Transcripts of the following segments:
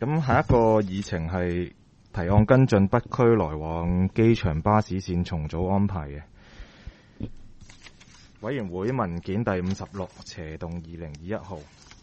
咁下一個議程係提案跟進北區來往機場巴士線重組安排嘅。委員會文件第56斜動2021號。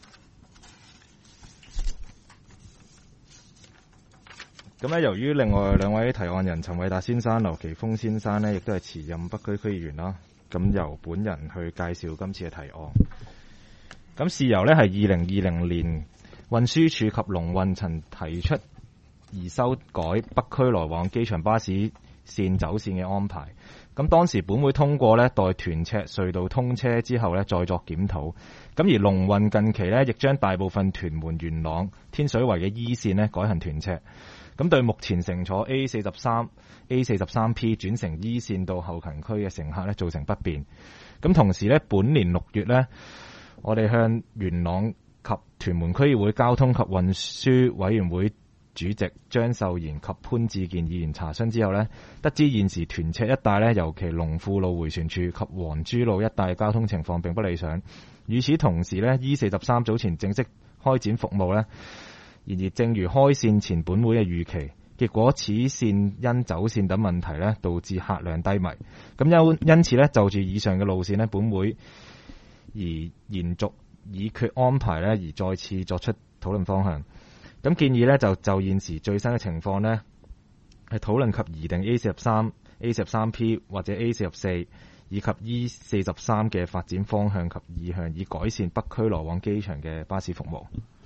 咁咧，由於另外兩位提案人陳偉達先生、劉奇峰先生呢，亦都係辭任北區區議員啦。咁由本人去介紹今次嘅提案。咁事由呢係2020年運輸署及龍運曾提出而修改北區來往機場巴士線走線嘅安排。咁當時本會通過呢，待屯赤隧道通車之後呢，再作檢討。咁而龍運近期呢，亦將大部分屯門、元朗、天水圍嘅 E 線呢改行屯赤。咁對目前乘坐 A43、A43P 轉乘 E 線到後勤區嘅乘客呢，造成不便。咁同時呢，本年6月呢，我哋向元朗及屯門區議會交通及運輸委員會主席張秀賢及潘志健議員查詢之後呢，得知現時屯赤一帶呢，尤其龍富路迴旋處及黃珠路一帶交通情況並不理想。與此同時呢， E43 早前正式開展服務呢，然而正如開線前本會嘅預期，結果此線因走線等問題呢，導致客量低迷。咁因此呢，就住以上嘅路線呢，本會而延續議決安排呢，而再次作出討論方向。咁建議呢，就現時最新嘅情況呢，係討論及擬定 A43、A43P 或者 A44 以及 E43 嘅發展方向及意向，以改善北區來往機場嘅巴士服務。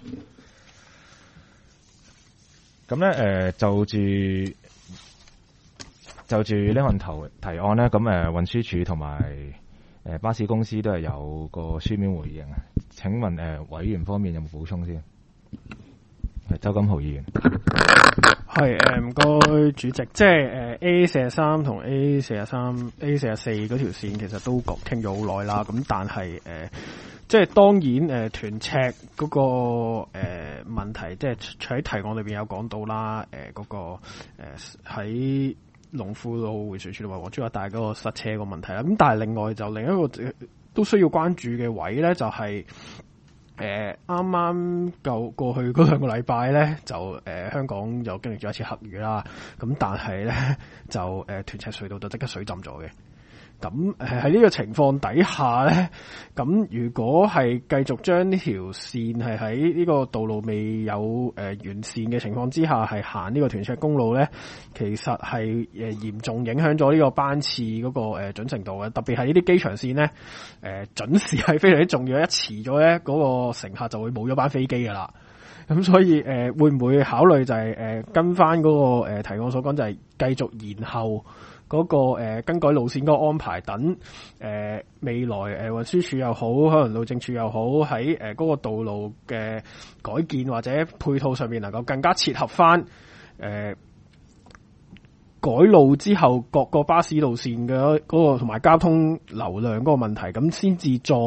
咁咧就住呢項提案咧，咁運輸署同埋巴士公司都係有個書面回應啊。請問委員方面有冇補充先？係周金豪議員。 係唔該主席，即係A43同 A44 嗰條線其實都傾咗好耐啦。咁但係即係當然屯赤嗰個問題，即係喺提案裏邊有講到啦。嗰個喺龍富路迴旋處同埋黃珠一帶嗰個塞車個問題啦。咁但係另外就另一個都需要關注嘅位咧，就係啱啱過去嗰2個禮拜咧，就香港就經歷咗一次黑雨啦。咁但係咧就屯赤隧道就即刻水浸咗嘅。咁喺呢個情況底下咧，咁如果係繼續將呢條線係喺呢個道路未有完善嘅情況之下，係行呢個屯赤公路咧，其實係嚴重影響咗呢個班次嗰個準程度嘅。特別係呢啲機場線咧，準時係非常之重要，一遲咗咧，嗰個乘客就會冇咗班飛機噶啦。咁所以會唔會考慮就係跟翻嗰個提案所講，就係繼續延後嗰個更改路線嗰個安排，等未來運輸署又好，可能路政署又好，喺嗰個道路嘅改建或者配套上面能夠更加切合翻改路之後各個巴士路線嘅嗰個同埋交通流量嗰個問題，咁先至再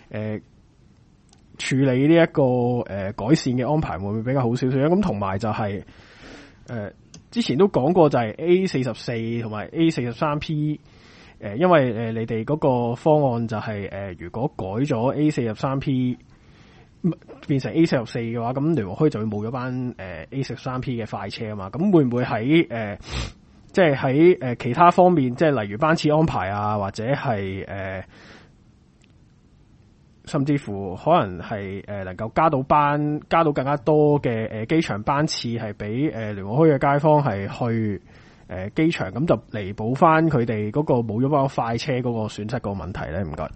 處理呢一個改善嘅安排會唔會比較好少少咧？咁同埋就係之前都講過就係 A44 同埋 A43P， 因為你哋嗰個方案就係如果改咗 A43P 變成 A44 嘅話，咁聯和墟就會冇咗班A43P 嘅快車啊嘛。咁會唔會喺即係喺其他方面，即係例如班次安排啊，或者係甚至乎可能係能夠加到更加多嘅機場班次，係俾聯和墟嘅街坊係去機場，咁就彌補翻佢哋嗰個冇咗班快車嗰個損失個問題咧。唔該。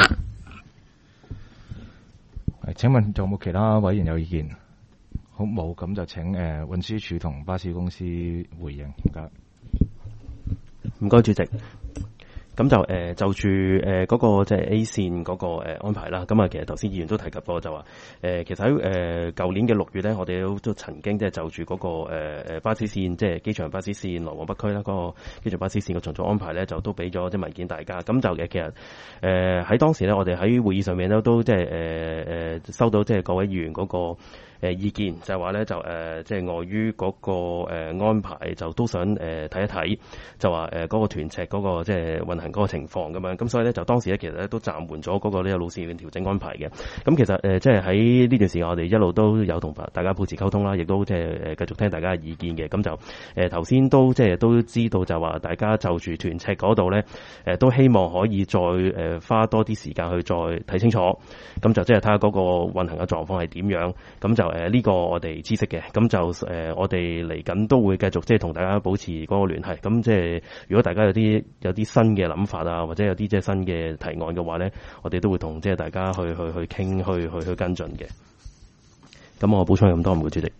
請問仲有冇其他委員有意見？好，冇，咁就請運輸署同巴士公司回應。唔該。 唔該，主席。咁就住嗰個即係 A 線嗰個安排啦。咁啊，其實頭先議員都提及過，就話其實喺舊年嘅6月咧，我哋都曾經即係就住嗰個巴士線，即係機場巴士線來往北區啦，嗰個機場巴士線嘅重組安排咧，就都俾咗啲文件大家。咁就其實喺當時咧，我哋喺會議上面咧都即係收到即係各位議員嗰個意見，就係話咧就即係礙於嗰個安排，就都想睇一睇，就話嗰個屯赤嗰個即係運行嗰個情況咁樣。咁所以咧就當時咧其實咧都暫緩咗嗰個呢個路線調整安排嘅。咁其實即係喺呢段時間，我哋一路都有同大家保持溝通啦，亦都即係繼續聽大家嘅意見嘅。咁就頭先都即係都知道就話大家就住屯赤嗰度咧都希望可以再花多啲時間去再睇清楚。咁就即係睇下嗰個運行嘅狀況係點樣。咁就呢個我哋知悉嘅。咁就我哋嚟緊都會繼續即係同大家保持嗰個聯繫。咁即係如果大家有啲新嘅諗法啊，或者有啲即係新嘅提案嘅話咧，我哋都會同即係大家去傾去跟進嘅。咁我補充咁多，唔該主席。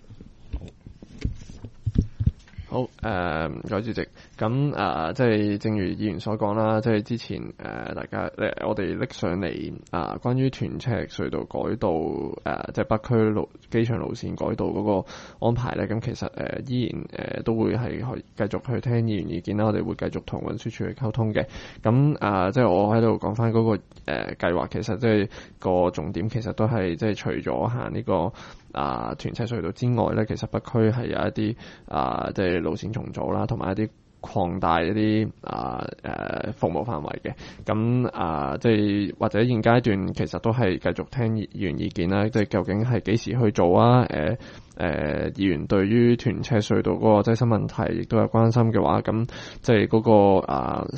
好，唔該主席。咁即係正如議員所講啦，即係之前大家我哋拎上嚟關於屯赤隧道改道即係北區機場路線改道嗰個安排咧，咁其實依然都會係繼續去聽議員意見啦。我哋會繼續同運輸署去溝通嘅。咁即係我喺度講翻嗰個計劃，其實即係個重點其實都係即係除咗行呢個屯赤隧道之外咧，其實北區係有一啲即係路線重組啦，同埋一啲擴大一啲服務範圍嘅。咁即係或者現階段其實都係繼續聽議員意見啦，即係究竟係幾時去做啊？議員對於屯赤隧道嗰個擠塞問題亦都有關心嘅話，咁即係嗰個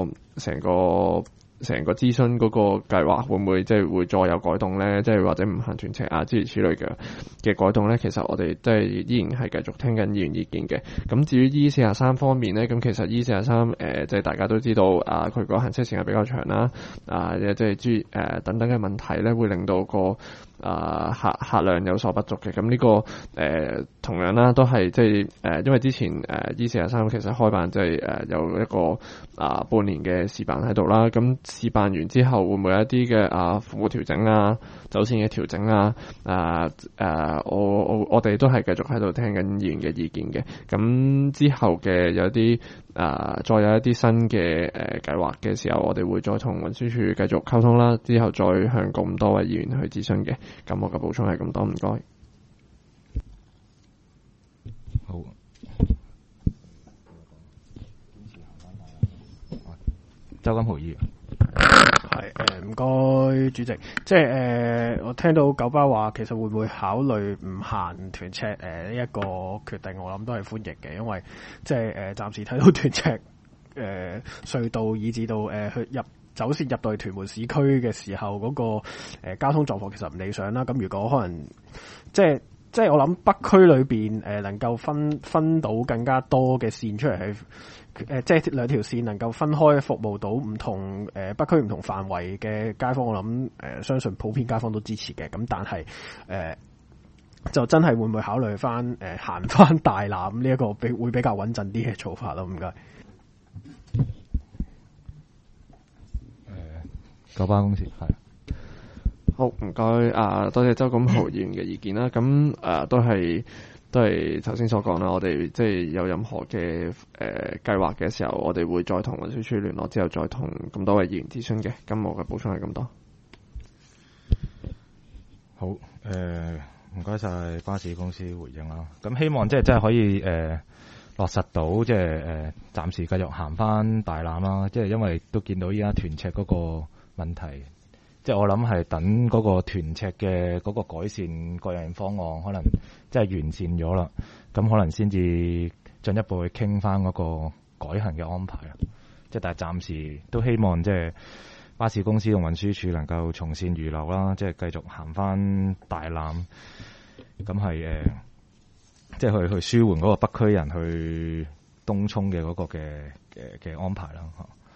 成個諮詢嗰個計劃會唔會即係會再有改動咧？即係或者唔行屯赤諸如此類嘅改動咧？其實我哋即係依然係繼續聽緊議員意見嘅。咁至於 E43方面咧，咁其實 E43即係大家都知道佢個行車時間比較長啦，即係等等嘅問題咧，會令到個客量有所不足嘅。咁呢個同樣啦，都係即係因為之前E43其實開辦即係有一個半年嘅試辦喺度啦。咁試辦完之後，會唔會有一啲嘅服務調整啊、走線嘅調整啊？我哋都係繼續喺度聽緊議員嘅意見嘅。咁之後嘅有啲再有一啲新嘅計劃嘅時候，我哋會再同運輸署繼續溝通啦。之後再向咁多位議員去諮詢嘅。咁我嘅補充係咁多，唔該。 好。周金豪議員。 係唔該主席，即係我聽到九巴話，其實會唔會考慮唔行屯赤呢一個決定？我諗都係歡迎嘅，因為即係暫時睇到屯赤隧道以至到去走線入到去屯門市區嘅時候，嗰個交通狀況其實唔理想啦。咁如果可能即係我諗北區裏邊能夠分到更加多嘅線出嚟去。即係兩條線能夠分開服務到唔同北區唔同範圍嘅街坊，我諗相信普遍街坊都支持嘅。咁但係就真係會唔會考慮翻行翻大欖呢一個會比較穩陣啲嘅做法咯？唔該。 九巴公司係好，唔該多謝周錦豪議員嘅意見啦。咁都係頭先所講啦，我哋即係有任何嘅計劃嘅時候，我哋會再同運輸署聯絡，之後再同咁多位議員諮詢嘅。咁我嘅補充係咁多。 好，唔該晒巴士公司回應啦。咁希望即係真係可以落實到即係暫時繼續行翻大欖啦。即係因為都見到依家屯赤嗰個問題。即係我諗係等嗰個屯赤嘅嗰個改善各樣方案，可能即係完善咗啦，咁可能先至進一步去傾翻嗰個改行嘅安排啦。即係但係暫時都希望即係巴士公司同運輸署能夠從善如流啦，即係繼續行翻大欖，咁係即係去舒緩嗰個北區人去東涌嘅嗰個嘅安排啦。